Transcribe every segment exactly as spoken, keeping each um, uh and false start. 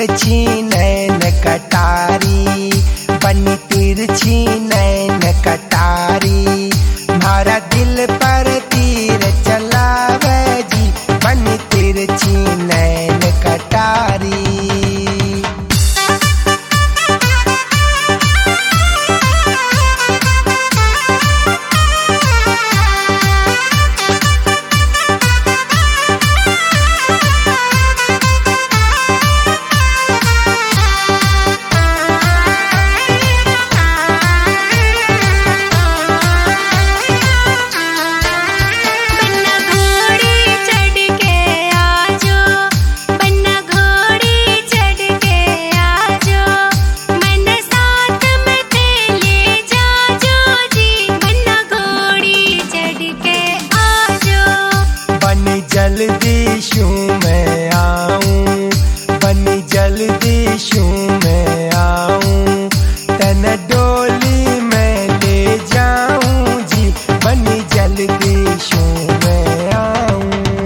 तिरछी नैन कटारी, बनी तिरछी नैन कटारी, मारा दिल पर तीर चलावे जी, बनी तिरछी नैन कटारी। जल्दी शू मैं आऊं, बनी जल्दी शू मैं आऊं, तन डोली मैं ले जाऊं जी, बनी जल्दी शू मैं आऊं।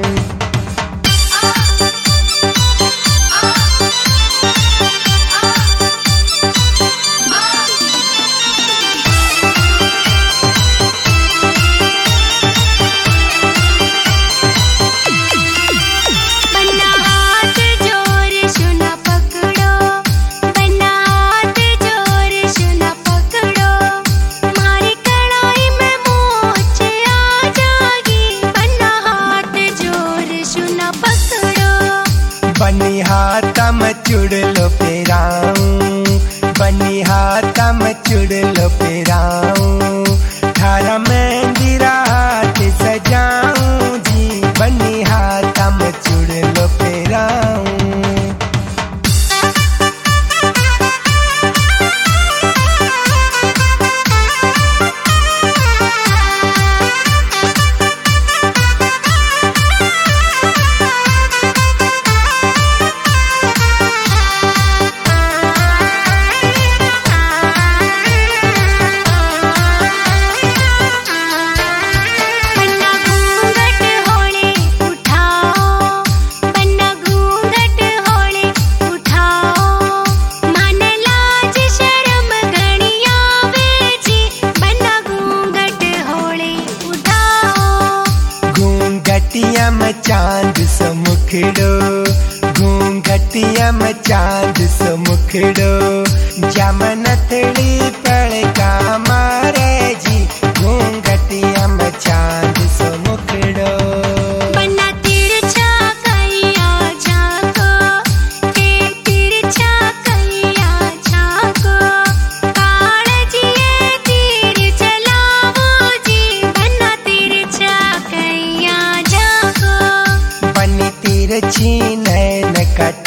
बनी हाथम चुड़लो पेराऊं, बनी हाथम चुड़लो पेराऊं, थारा मेहंदी रात सजाऊं जी, बनी हाथम चुड़लो पेराऊं। घूंघटिया में चांद सो मुखड़ो, घूंघटिया में चांद सो मुखड़ो, जमनथड़ी पड़का मारे जी, घूंघटिया में चांद सो मुखड़ो। बन्ना तिरछा कैया झाको, के तिरछा कैया झाको, काळजिए तीर चलावो जी, बन्ना तिरछा कैया झाको। बनी तिरछी नैन कटारी,